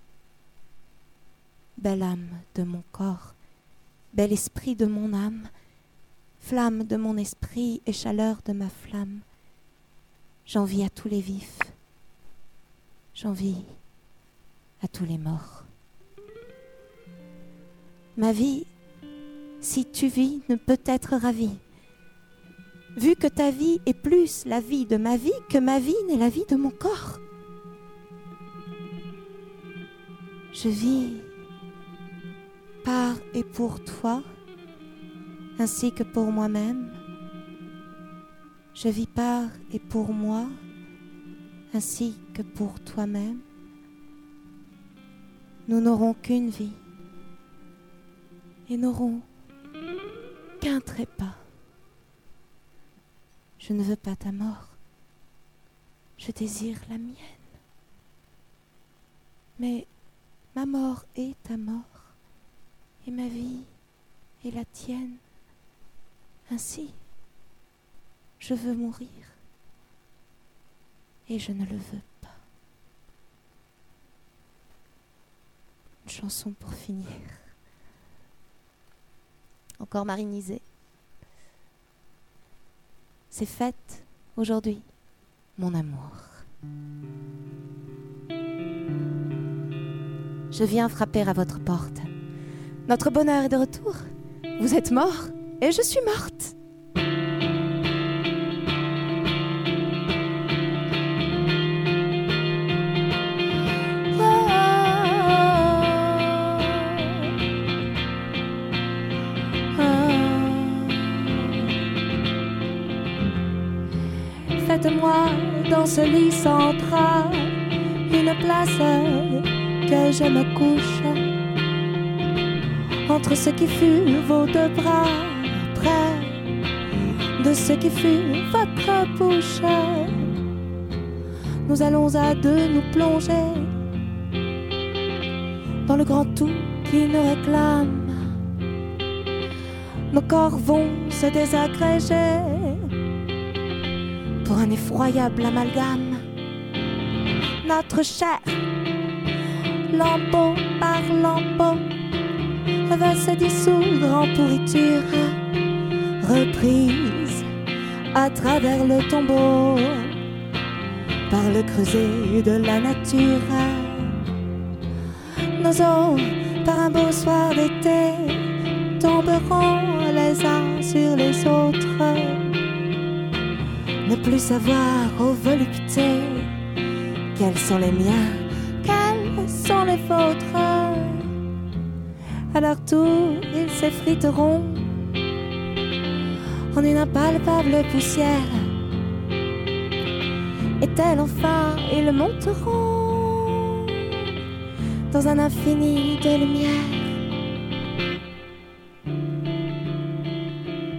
Belle âme de mon corps, bel esprit de mon âme, flamme de mon esprit et chaleur de ma flamme, j'envie à tous les vifs, j'envie à tous les morts. Ma vie, si tu vis, ne peut être ravie, vu que ta vie est plus la vie de ma vie que ma vie n'est la vie de mon corps. Je vis par et pour toi, ainsi que pour moi-même. Je vis par et pour moi, ainsi que pour toi-même. Nous n'aurons qu'une vie et n'aurons qu'un trépas. Je ne veux pas ta mort, je désire la mienne. Mais ma mort est ta mort, et ma vie est la tienne. Ainsi, je veux mourir, et je ne le veux pas. Une chanson pour finir. Encore marinisée. C'est fête aujourd'hui, mon amour. Je viens frapper à votre porte. Notre bonheur est de retour. Vous êtes mort et je suis morte. Faites-moi dans ce lit central une place que je me couche entre ce qui fut vos deux bras, près de ce qui fut votre bouche. Nous allons à deux nous plonger dans le grand tout qui nous réclame. Nos corps vont se désagréger pour un effroyable amalgame. Notre chair, lampeau par lampeau, va se dissoudre en pourriture, reprise à travers le tombeau par le creuset de la nature. Nos os, par un beau soir d'été, tomberont les uns sur les autres. Ne plus savoir aux voluptés quels sont les miens, quels sont les vôtres. À leur tour, ils s'effriteront en une impalpable poussière. Et tels enfin, ils monteront dans un infini de lumière.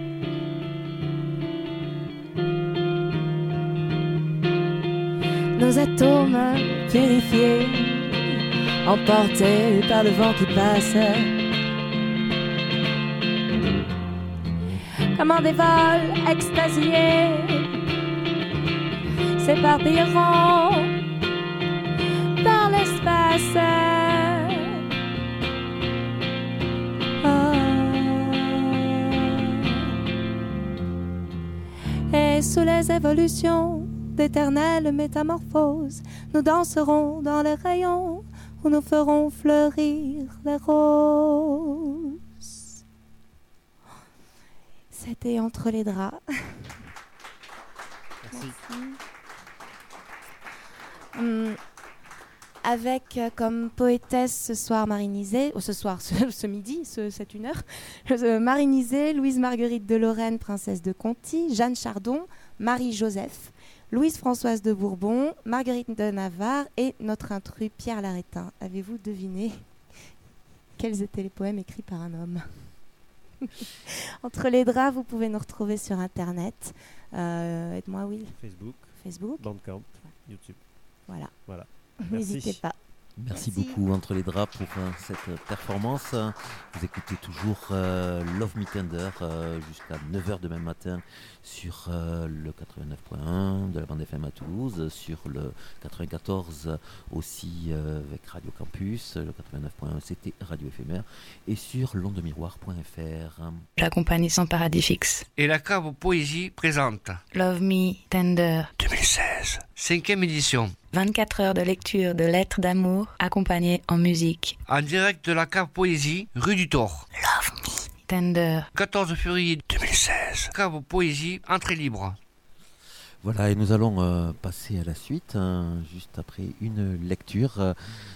Nos nos atomes purifiés, emportés par le vent qui passe. Comment des vols extasiés s'éparpilleront dans l'espace. Oh. Et sous les évolutions d'éternelles métamorphoses, nous danserons dans les rayons où nous ferons fleurir les roses. C'était Entre les draps. Merci. Merci. Hum, avec euh, comme poétesse ce soir Marie-Nisée, ou ce soir, ce, ce midi, ce, c'est une heure, euh, Marie-Nisée, Louise-Marguerite de Lorraine, princesse de Conti, Jeanne Chardon, Marie-Joseph, Louise-Françoise de Bourbon, Marguerite de Navarre et notre intrus Pierre Larétin. Avez-vous deviné quels étaient les poèmes écrits par un homme? Entre les draps, vous pouvez nous retrouver sur Internet. Euh, aide-moi, Will. Facebook. Facebook. Bandcamp. YouTube. Voilà. Voilà. N'hésitez pas. Merci, Merci beaucoup Entre les draps pour euh, cette performance. Vous écoutez toujours euh, Love Me Tender euh, jusqu'à neuf heures demain matin sur euh, le quatre-vingt-neuf point un de la bande F M à Toulouse, sur le quatre-vingt-quatorze aussi euh, avec Radio Campus, le quatre-vingt-neuf point un c'était Radio Éphémère, et sur l'ondemiroir point f r. La compagnie Sans Paradis Fixe. Et la cave poésie présente Love Me Tender. deux mille seize, cinquième édition. vingt-quatre heures de lecture de lettres d'amour accompagnées en musique. En direct de la cave poésie, rue du Thor. Love Me Tender. quatorze février deux mille seize. Cave poésie, entrée libre. Voilà, et nous allons euh, passer à la suite, hein, juste après une lecture.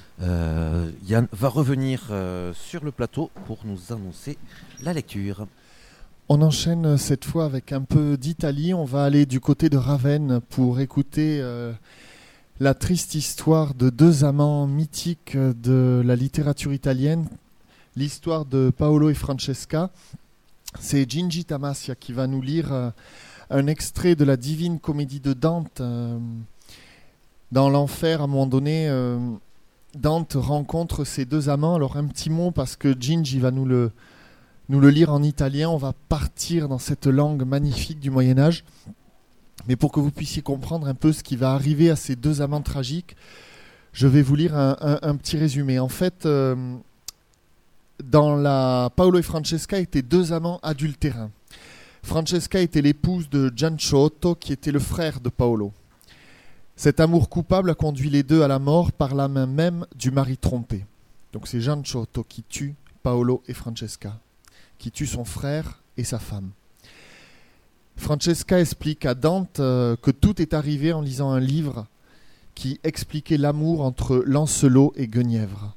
Euh, Yann va revenir euh, sur le plateau pour nous annoncer la lecture. On enchaîne cette fois avec un peu d'Italie. On va aller du côté de Ravenne pour écouter euh, la triste histoire de deux amants mythiques de la littérature italienne, l'histoire de Paolo et Francesca. C'est Gigi Tamassia qui va nous lire euh, un extrait de la Divine Comédie de Dante. Euh, dans l'enfer, à un moment donné, euh, Dante rencontre ces deux amants. Alors un petit mot parce que Gigi va nous le, nous le lire en italien. On va partir dans cette langue magnifique du Moyen-Âge. Mais pour que vous puissiez comprendre un peu ce qui va arriver à ces deux amants tragiques, je vais vous lire un, un, un petit résumé. En fait, euh, dans la Paolo et Francesca étaient deux amants adultérins. Francesca était l'épouse de Gianciotto, qui était le frère de Paolo. Cet amour coupable a conduit les deux à la mort par la main même du mari trompé. Donc c'est Gianciotto qui tue Paolo et Francesca, qui tue son frère et sa femme. Francesca explique à Dante euh, que tout est arrivé en lisant un livre qui expliquait l'amour entre Lancelot et Guenièvre.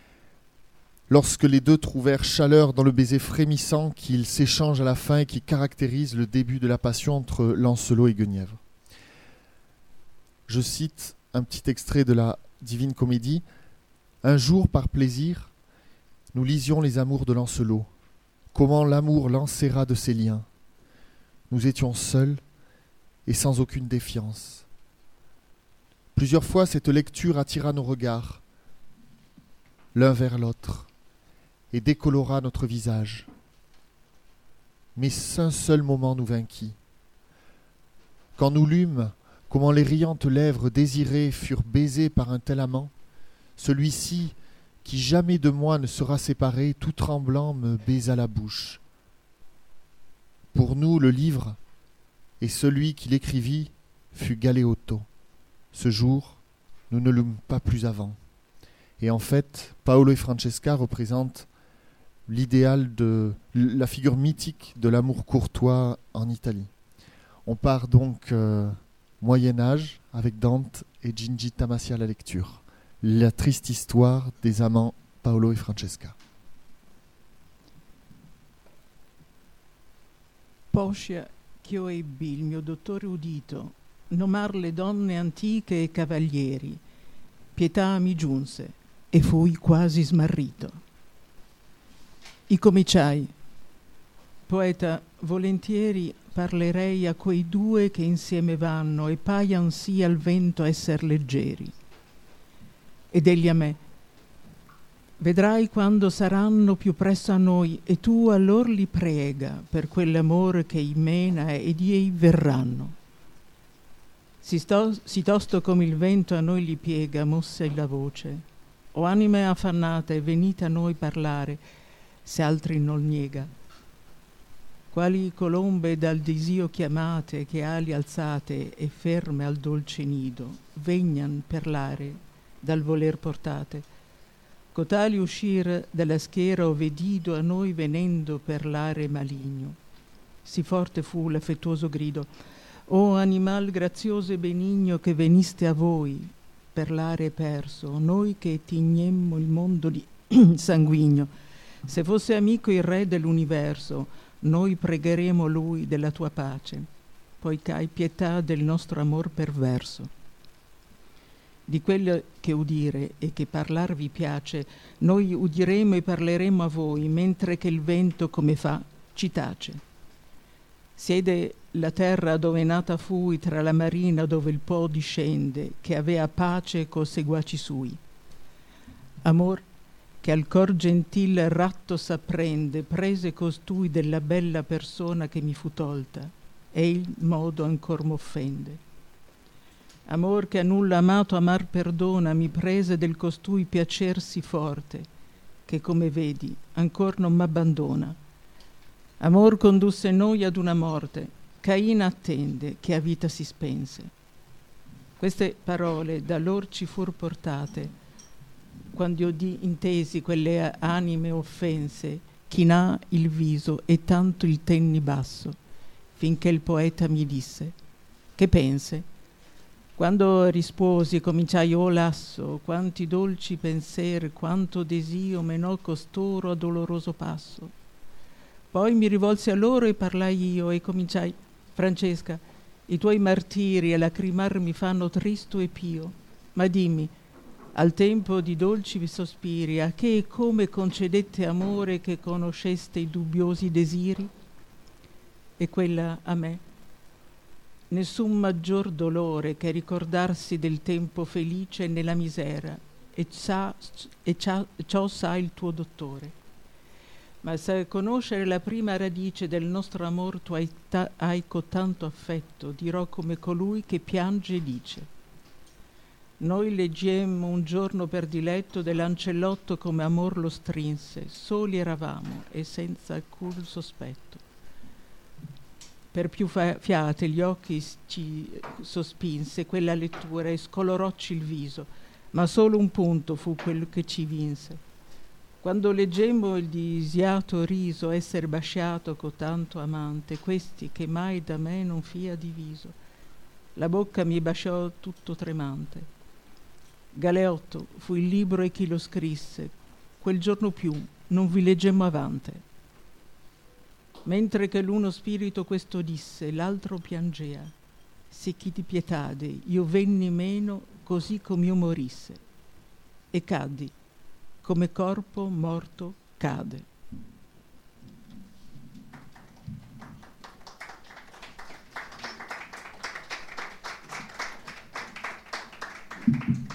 Lorsque les deux trouvèrent chaleur dans le baiser frémissant qu'ils s'échangent à la fin et qui caractérise le début de la passion entre Lancelot et Guenièvre. Je cite un petit extrait de la Divine Comédie. « Un jour, par plaisir, nous lisions les amours de Lancelot. Comment l'amour l'enserra de ses liens. Nous étions seuls et sans aucune défiance. Plusieurs fois, cette lecture attira nos regards, l'un vers l'autre, et décolora notre visage. Mais un seul moment nous vainquit. Quand nous lûmes comment les riantes lèvres désirées furent baisées par un tel amant, celui-ci, qui jamais de moi ne sera séparé, tout tremblant me baisa la bouche. Pour nous, le livre, et celui qui l'écrivit, fut Galeotto. Ce jour, nous ne l'eûmes pas plus avant. Et en fait, Paolo et Francesca représentent l'idéal de la figure mythique de l'amour courtois en Italie. On part donc euh, Moyen-Âge avec Dante et Gigi Tamassia à la lecture. La triste histoire des amants Paolo e Francesca. Poscia ch'io ebbi il mio dottore udito nomar le donne antiche e cavalieri, pietà mi giunse e fui quasi smarrito. I cominciai, poeta, volentieri parlerei a quei due che insieme vanno e paian sì al vento esser leggeri. Ed egli a me: vedrai quando saranno più presso a noi, e tu allor li prega per quell'amore che i mena ed ei verranno. Si, sto, si tosto come il vento a noi li piega, mosse la voce: o anime affannate, venite a noi parlare, se altri non niega. Quali colombe dal desio chiamate, che ali alzate e ferme al dolce nido, vegnan per l'are dal voler portate. Cotali uscir dalla schiera o vedido a noi venendo per l'are maligno. Sì forte fu l'affettuoso grido: o animal grazioso e benigno, che veniste a voi per l'are perso, noi che tignemmo il mondo di sanguigno. Se fosse amico il re dell'universo, noi pregheremo lui della tua pace, poiché hai pietà del nostro amor perverso. Di quello che udire e che parlar vi piace, noi udiremo e parleremo a voi, mentre che il vento come fa ci tace. Siede la terra dove nata fui, tra la marina dove il Po discende, che avea pace co seguaci sui. Amor che al cor gentil ratto s'apprende, prese costui della bella persona che mi fu tolta, e il modo ancor m'offende. Amor che a nulla amato amar perdona, mi prese del costui piacer sì forte, che come vedi ancor non m'abbandona. Amor condusse noi ad una morte, Caina attende che a vita si spense. Queste parole da lor ci fur portate, quando io di intesi quelle anime offense, chinà il viso e tanto il tenni basso, finché il poeta mi disse: che pense? Quando risposi, cominciai o lasso, quanti dolci penser, quanto desio menò costoro a doloroso passo. Poi mi rivolsi a loro e parlai io e cominciai: Francesca, i tuoi martiri a lacrimar mi fanno tristo e pio, ma dimmi, al tempo di dolci sospiri, a che e come concedette amore che conosceste i dubbiosi desiri? E quella a me: nessun maggior dolore che ricordarsi del tempo felice nella misera, e, sa, e ciò, ciò sa il tuo dottore. Ma se conoscere la prima radice del nostro amor tu hai, ta, hai cotanto affetto, dirò come colui che piange e dice: noi leggemmo un giorno per diletto dell'ancellotto come amor lo strinse, soli eravamo e senza alcun sospetto. Per più fa- fiate gli occhi ci sospinse quella lettura e scolorocci il viso, ma solo un punto fu quello che ci vinse. Quando leggemmo il disiato riso esser basciato cotanto amante, questi che mai da me non fia diviso, la bocca mi basciò tutto tremante. Galeotto fu il libro e chi lo scrisse, quel giorno più non vi leggemmo avante. Mentre che l'uno spirito questo disse, l'altro piangea, se chi ti pietade, io venni meno così come io morisse, e caddi, come corpo morto cade. Thank you.